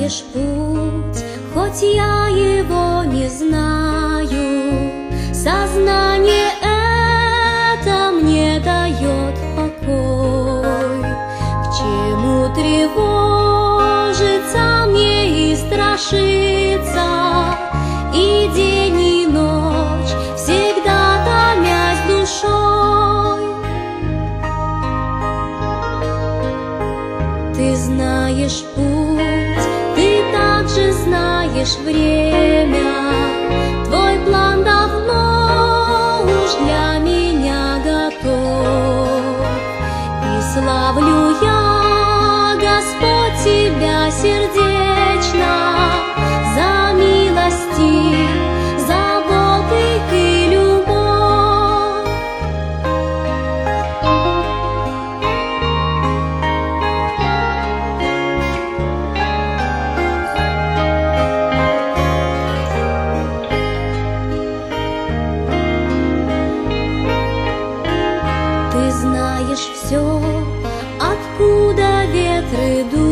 знаешь путь, хоть я его не знаю. Сознание это мне дает покой. К чему тревожиться мне и страшиться, и день, и ночь, всегда томясь душой? Ты знаешь путь, ты также знаешь время. Твой план давно уж для меня готов. И славлю я, Господь, Тебя сердечно за милости, заботы и любовь. Ты знаешь все, откуда ветры дуют.